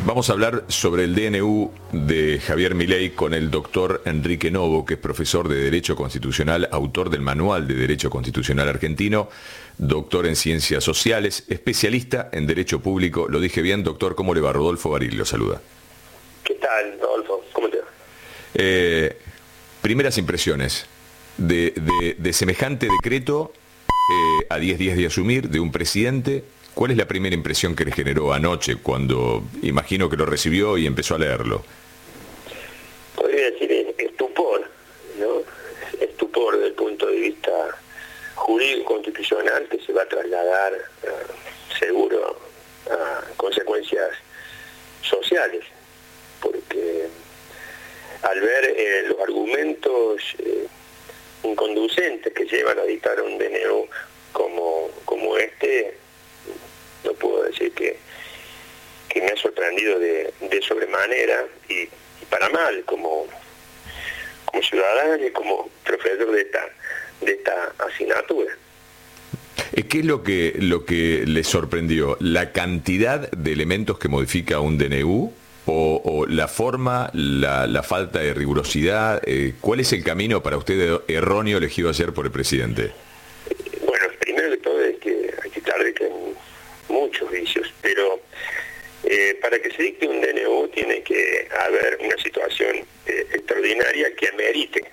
Vamos a hablar sobre el DNU de Javier Milei con el doctor Enrique Novo, que es profesor de Derecho Constitucional, autor del Manual de Derecho Constitucional Argentino, doctor en Ciencias Sociales, especialista en Derecho Público. Lo dije bien, doctor, ¿cómo le va? Rodolfo Barili lo saluda. ¿Qué tal, Rodolfo? ¿Cómo te va? Primeras impresiones de semejante decreto a 10 días de asumir de un presidente. ¿Cuál es la primera impresión que le generó anoche cuando imagino que lo recibió y empezó a leerlo? Podría decir estupor, ¿no? Estupor desde el punto de vista jurídico constitucional, que se va a trasladar seguro a consecuencias sociales, porque al ver los argumentos inconducentes que llevan a dictar un DNU como este, no puedo decir que me ha sorprendido de sobremanera y para mal como ciudadano y como profesor de esta asignatura. ¿Qué es lo que le sorprendió? ¿La cantidad de elementos que modifica un DNU o la forma, la falta de rigurosidad? ¿Cuál es el camino para usted erróneo elegido ayer por el presidente? Bueno, primero que todo es que hay que aclarar que hay muchos vicios, pero para que se dicte un DNU tiene que haber una situación extraordinaria que amerite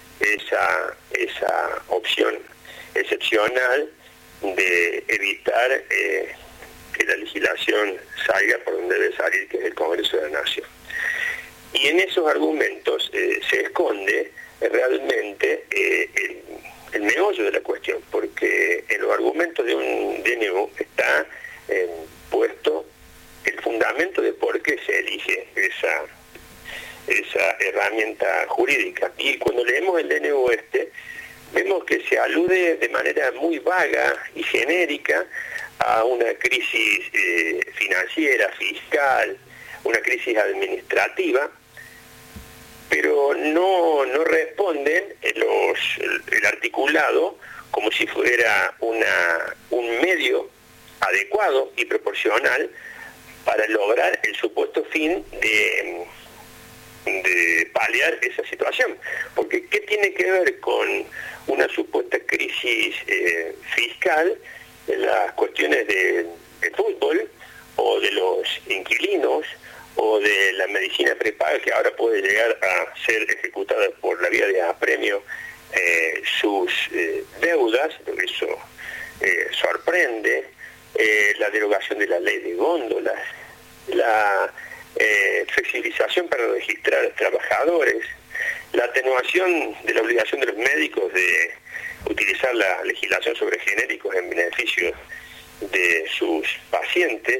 esa opción excepcional de evitar que la legislación salga por donde debe salir, que es el Congreso de la Nación. Y en esos argumentos se esconde realmente el meollo de la cuestión, porque en los argumentos de un DNU está puesto el fundamento de por qué se elige esa herramienta jurídica. Y cuando leemos el DNU vemos que se alude de manera muy vaga y genérica a una crisis financiera, fiscal, una crisis administrativa, pero no responden el articulado como si fuera un medio adecuado y proporcional para lograr el supuesto fin de paliar esa situación. Porque ¿qué tiene que ver con una supuesta crisis fiscal en las cuestiones del fútbol o de los inquilinos o de la medicina prepaga, que ahora puede llegar a ser ejecutada por la vía de apremio sus deudas? Eso sorprende. La derogación de la ley de góndolas, la flexibilización para registrar trabajadores, la atenuación de la obligación de los médicos de utilizar la legislación sobre genéricos en beneficio de sus pacientes,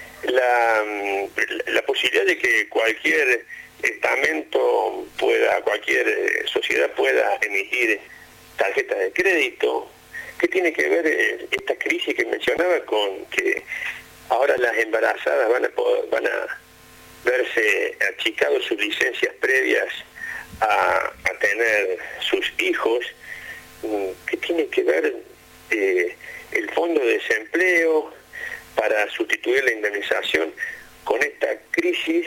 la posibilidad de que cualquier estamento cualquier sociedad pueda emitir tarjetas de crédito. ¿Qué tiene que ver esta crisis que mencionaba con que ahora las embarazadas van a verse achicados sus licencias previas a tener sus hijos? ¿Qué tiene que ver el fondo de desempleo para sustituir la indemnización con esta crisis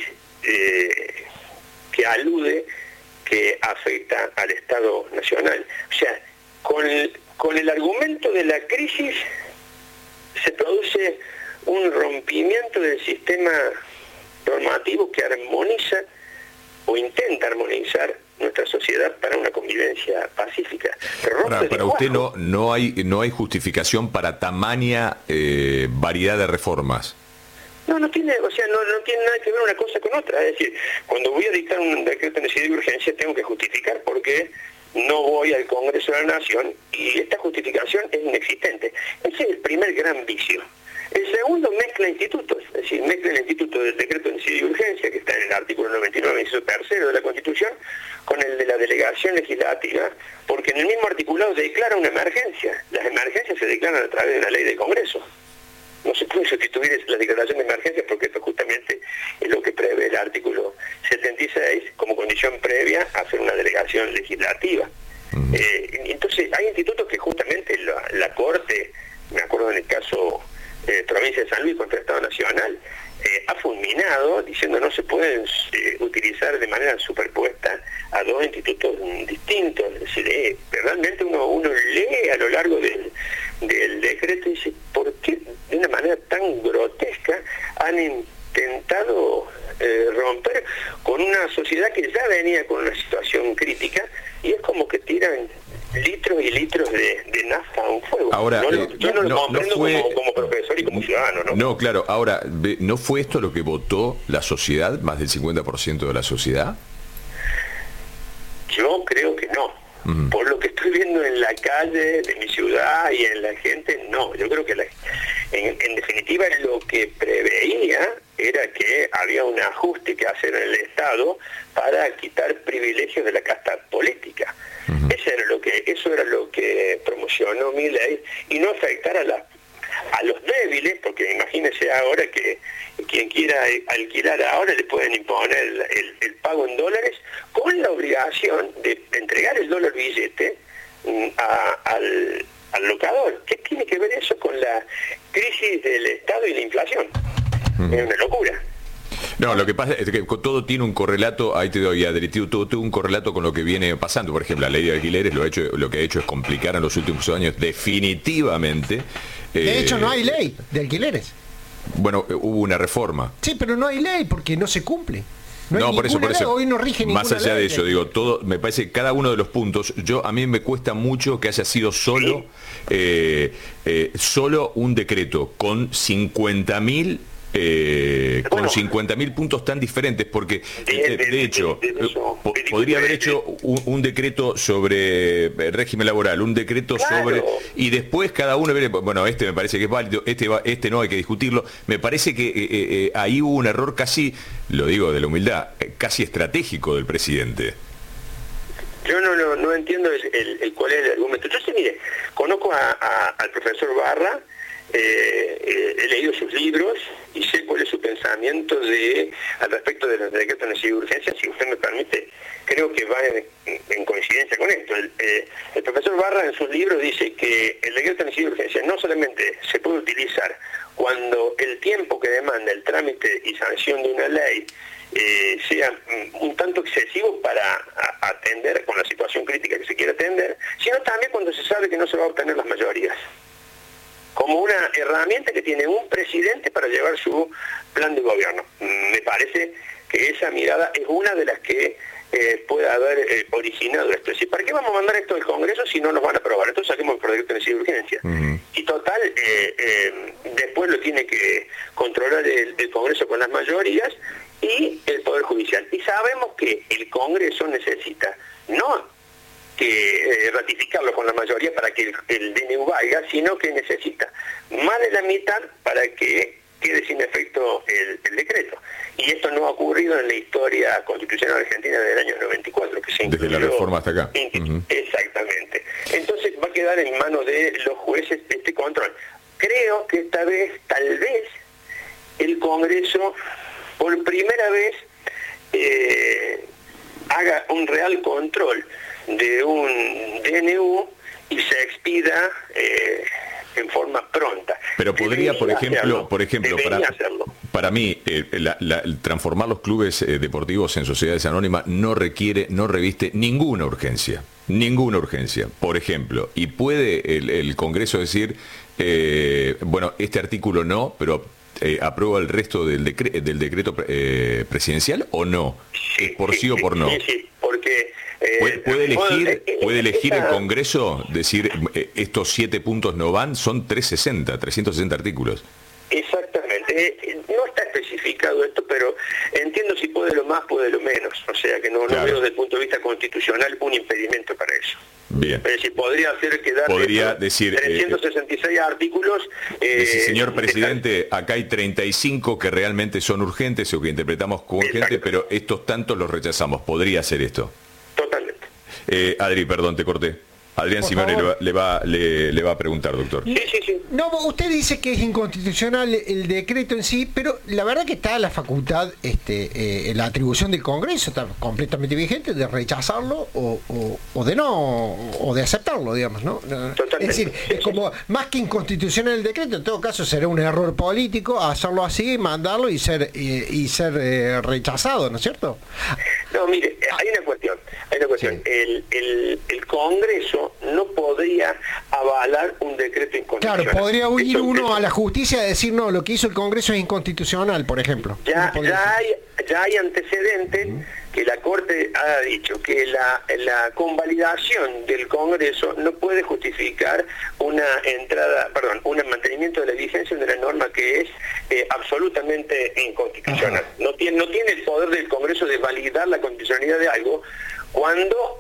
que alude que afecta al Estado Nacional? O sea, con el argumento de la crisis se produce un rompimiento del sistema normativo que armoniza o intenta armonizar nuestra sociedad para una convivencia pacífica. Para usted no hay justificación para tamaña variedad de reformas. No tiene nada que ver una cosa con otra. Es decir, cuando voy a dictar un decreto de necesidad y urgencia tengo que justificar por qué no voy al Congreso de la Nación, y esta justificación es inexistente. Ese es el primer gran vicio. El segundo mezcla institutos, es decir, mezcla el instituto del decreto de necesidad y urgencia, que está en el artículo 99, inciso tercero de la Constitución, con el de la delegación legislativa, porque en el mismo articulado se declara una emergencia. Las emergencias se declaran a través de una ley del Congreso. No se puede sustituir la declaración de emergencia porque esto justamente es lo que prevé el artículo 76 como condición previa a hacer una delegación legislativa. Entonces hay institutos que justamente la Corte, me acuerdo en el caso provincia de San Luis contra el Estado Nacional, ha fulminado diciendo no se pueden utilizar de manera superpuesta a dos institutos distintos. Es decir, realmente uno lee a lo largo del decreto y dice, ¿por qué de una manera tan grotesca han intentado romper con una sociedad que ya venía con una situación crítica? Y es como que tiran litros y litros de nafta a un fuego. Ahora, yo no lo comprendo como profesor y como ciudadano, ¿no? No, claro. Ahora, ¿no fue esto lo que votó la sociedad, más del 50% de la sociedad? Yo creo que no. Por lo que estoy viendo en la calle de mi ciudad y en la gente, no. Yo creo que en definitiva lo que preveía era que había un ajuste que hacer en el Estado para quitar privilegios de la casta política. Eso era lo que promocionó Milei, y no afectar a los débiles, porque imagínense ahora que quien quiera alquilar ahora le pueden imponer el pago en dólares con la obligación de entregar el dólar billete al locador. ¿Qué tiene que ver eso con la crisis del Estado y la inflación? Es una locura. No, lo que pasa es que todo tiene un correlato, ahí te doy, Adri, todo tiene un correlato con lo que viene pasando. Por ejemplo, la ley de alquileres lo que ha hecho es complicar en los últimos años definitivamente. De hecho, no hay ley de alquileres. Bueno, hubo una reforma. Sí, pero no hay ley porque no se cumple. No, por eso. Hoy no rige ninguna más allá ley. de eso, digo, todo, me parece que cada uno de los puntos, a mí me cuesta mucho que haya sido solo un decreto con 50.000 con 50.000 puntos tan diferentes, porque de hecho podría haber hecho un decreto sobre régimen laboral, un decreto sobre, y después cada uno, bueno, este me parece que es válido, este no, hay que discutirlo. Me parece que ahí hubo un error casi, lo digo de la humildad, casi estratégico del presidente. Yo no entiendo cuál es el argumento. Yo sí, mire, conozco al profesor Barra, he leído sus libros y sé cuál es su pensamiento al respecto de los decretos de necesidad y urgencia. Si usted me permite, creo que va en coincidencia con esto. El profesor Barra en sus libros dice que el decreto de necesidad y urgencia no solamente se puede utilizar cuando el tiempo que demanda el trámite y sanción de una ley sea un tanto excesivo para atender con la situación crítica que se quiere atender, sino también cuando se sabe que no se va a obtener las mayorías, como una herramienta que tiene un presidente para llevar su plan de gobierno. Me parece que esa mirada es una de las que puede haber originado esto. Es decir, ¿para qué vamos a mandar esto al Congreso si no nos van a aprobar? Entonces saquemos el proyecto de necesidad de urgencia. Y total, después lo tiene que controlar el Congreso con las mayorías y el Poder Judicial. Y sabemos que el Congreso necesita no ratificarlo con la mayoría para que el DNU valga, sino que necesita más de la mitad para que quede sin efecto el decreto. Y esto no ha ocurrido en la historia constitucional argentina del año 94, que se incluyó. Desde la reforma hasta acá. Exactamente. Entonces va a quedar en manos de los jueces este control. Creo que esta vez, tal vez, el Congreso, por primera vez, haga un real control de un DNU y se expida en forma pronta. Pero podría, por ejemplo, para mí, transformar los clubes deportivos en sociedades anónimas no reviste ninguna urgencia. Por ejemplo, y puede el Congreso decir, bueno, este artículo no, pero aprueba el resto del decreto presidencial, ¿o no? Sí, ¿Es por sí o por no? Sí, porque ¿Puede elegir el Congreso decir estos 7 puntos no van? Son 360 artículos. Exactamente. No está especificado esto, pero entiendo si puede lo más, puede lo menos. O sea que no veo desde el punto de vista constitucional un impedimento para eso. Bien. Es decir, podría decir 366 artículos. Señor presidente, acá hay 35 que realmente son urgentes o que interpretamos como urgentes, pero estos tantos los rechazamos. ¿Podría hacer esto? Totalmente. Adri, perdón, te corté. Adrián Simone le va a preguntar, doctor. Sí. No, usted dice que es inconstitucional el decreto en sí, pero la verdad que está la facultad, la atribución del Congreso está completamente vigente de rechazarlo o de no, o de aceptarlo, digamos, ¿no? Totalmente. Es decir, es como más que inconstitucional el decreto, en todo caso será un error político hacerlo así, mandarlo y ser rechazado, ¿no es cierto? No, mire, hay una cuestión. Sí. El Congreso no podría avalar un decreto inconstitucional. Claro, podría huir uno a la justicia y decir, no, lo que hizo el Congreso es inconstitucional, por ejemplo. Ya hay antecedentes que la Corte ha dicho que la convalidación del Congreso no puede justificar un mantenimiento de la vigencia de una norma que es absolutamente inconstitucional. No tiene el poder del Congreso de validar la constitucionalidad de algo cuando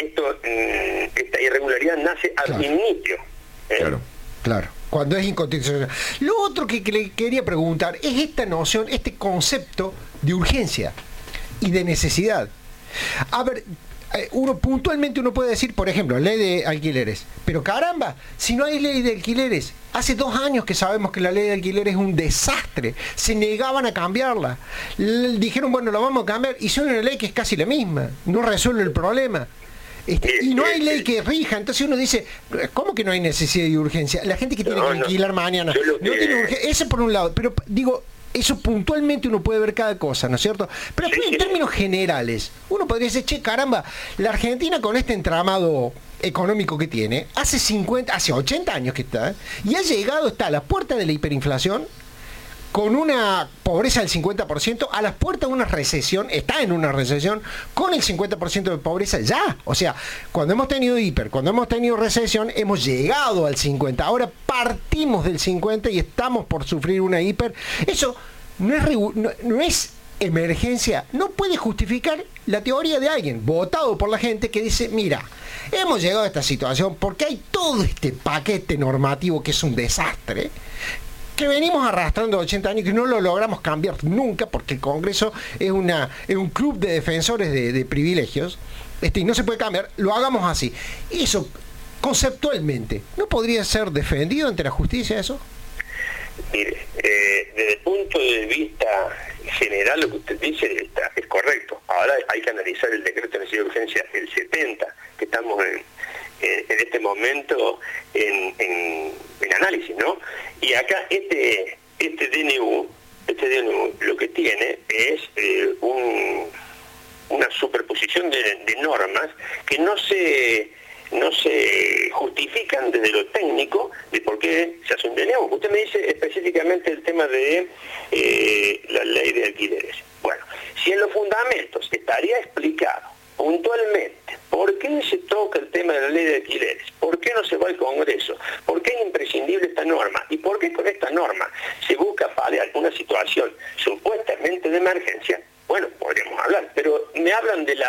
esta irregularidad nace ab initio. Claro. Cuando es inconstitucional. Lo otro que le quería preguntar es esta noción, este concepto de urgencia y de necesidad. A ver, puntualmente uno puede decir, por ejemplo, ley de alquileres, pero caramba, si no hay ley de alquileres, hace 2 años que sabemos que la ley de alquileres es un desastre, se negaban a cambiarla, dijeron, bueno, la vamos a cambiar, hicieron una ley que es casi la misma, no resuelve el problema. Y no hay ley que rija, entonces uno dice, ¿cómo que no hay necesidad y urgencia? La gente que tiene que alquilar mañana no tiene urgencia, ese por un lado, pero digo, eso puntualmente uno puede ver cada cosa, ¿no es cierto? Pero en términos generales, uno podría decir, che, caramba, la Argentina con este entramado económico que tiene, hace 80 años que está, y está a la puerta de la hiperinflación, con una pobreza del 50%, a las puertas de una recesión, está en una recesión, con el 50% de pobreza ya. O sea, cuando hemos tenido cuando hemos tenido recesión, hemos llegado al 50%. Ahora partimos del 50% y estamos por sufrir una hiper. Eso no es emergencia, no puede justificar la teoría de alguien votado por la gente que dice, mira, hemos llegado a esta situación porque hay todo este paquete normativo que es un desastre, que venimos arrastrando 80 años, que no lo logramos cambiar nunca, porque el Congreso es un club de defensores de privilegios, y no se puede cambiar, lo hagamos así. Eso, conceptualmente, ¿no podría ser defendido ante la justicia eso? Mire, desde el punto de vista general, lo que usted dice es correcto. Ahora hay que analizar el decreto de necesidad de urgencia, el 70, que estamos en este momento en análisis, ¿no? Y acá este DNU lo que tiene es una superposición de normas que no se justifican desde lo técnico de por qué se hace un DNU. Usted me dice específicamente el tema de la ley de alquileres. Bueno, si en los fundamentos estaría explicado puntualmente por qué se toca el tema de la ley de alquileres, por qué no se va al Congreso, por qué es imprescindible esta norma y por qué con esta norma se busca paliar una situación supuestamente de emergencia, bueno, podríamos hablar, pero me hablan de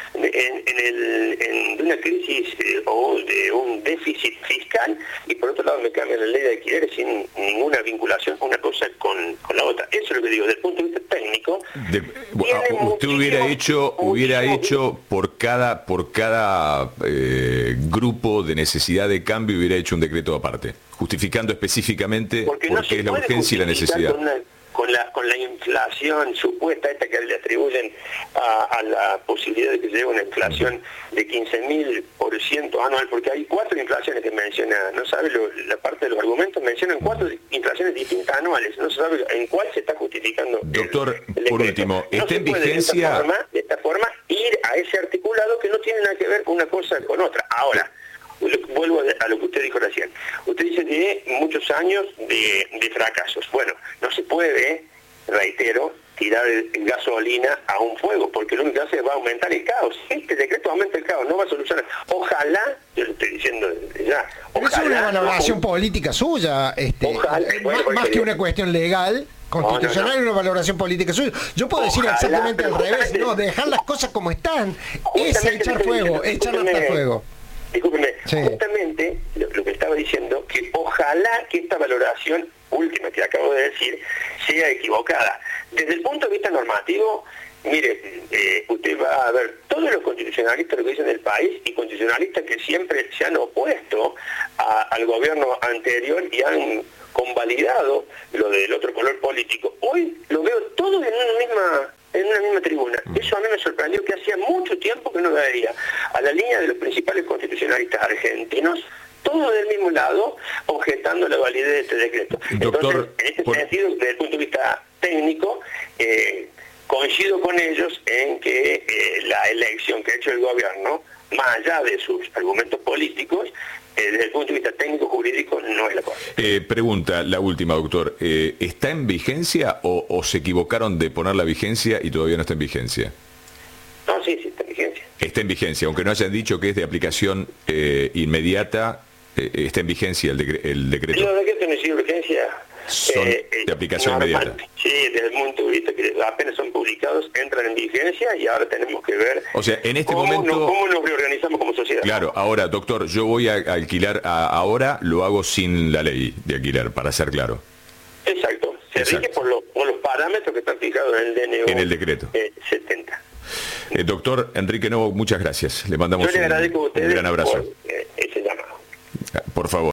una crisis o de un déficit fiscal y por otro lado me cambian la ley de alquileres sin ninguna vinculación una cosa con la otra. Eso es lo que digo, desde el punto de vista técnico. Usted hubiera hecho por cada grupo de necesidad de cambio, hubiera hecho un decreto aparte, justificando específicamente por qué es la urgencia y la necesidad. Con la inflación supuesta esta que le atribuyen a la posibilidad de que llegue una inflación de 15.000% anual, porque hay 4 inflaciones que menciona, no sabe la parte de los argumentos, mencionan 4 inflaciones distintas anuales, no se sabe en cuál se está justificando. Doctor, por último, no ¿está en vigencia? De esta forma ir a ese articulado que no tiene nada que ver una cosa con otra. Ahora, vuelvo a lo que usted dijo recién. Usted dice que muchos años de fracasos. Bueno, no se puede, reitero, tirar gasolina a un fuego, porque lo único que hace va a aumentar el caos. Este decreto aumenta el caos, no va a solucionar. Ojalá, yo lo estoy diciendo desde ya, ojalá, es una valoración política suya, ojalá, más que una cuestión legal. Constitucional y una valoración política suya. Yo puedo decir exactamente al revés, no, dejar las cosas como están, es echar fuego, echar hasta fuego. Discúlpeme, justamente lo que estaba diciendo, que ojalá que esta valoración última que acabo de decir sea equivocada. Desde el punto de vista normativo, Mire, usted va a ver todos los constitucionalistas que dicen el país y constitucionalistas que siempre se han opuesto al gobierno anterior y han convalidado lo del otro color político. Hoy lo veo todo en una misma tribuna. Eso a mí me sorprendió, que hacía mucho tiempo que no veía a la línea de los principales constitucionalistas argentinos, todos del mismo lado, objetando la validez de este decreto. Doctor, entonces, en este sentido, desde el punto de vista técnico, coincido con ellos en que la elección que ha hecho el gobierno, más allá de sus argumentos políticos, desde el punto de vista técnico-jurídico no es la cosa. Pregunta, la última, doctor. ¿Está en vigencia o se equivocaron de poner la vigencia y todavía no está en vigencia? No, sí, está en vigencia. Está en vigencia, aunque no hayan dicho que es de aplicación inmediata, está en vigencia el decreto. Los decretos no siguen vigencia. Son de aplicación inmediata. Sí, desde el punto de vista que apenas son publicados, entran en vigencia y ahora tenemos que ver, o sea, en este cómo nos reorganizamos como sociedad. Claro, ahora, doctor, yo voy a alquilar ahora, lo hago sin la ley de alquiler, para ser claro. Exacto, se rige por los parámetros que están fijados en el DNU. En el decreto. 70. Doctor Enrique Novo, muchas gracias. Le mandamos yo le agradezco a ustedes un gran abrazo. por ese llamado. Por favor.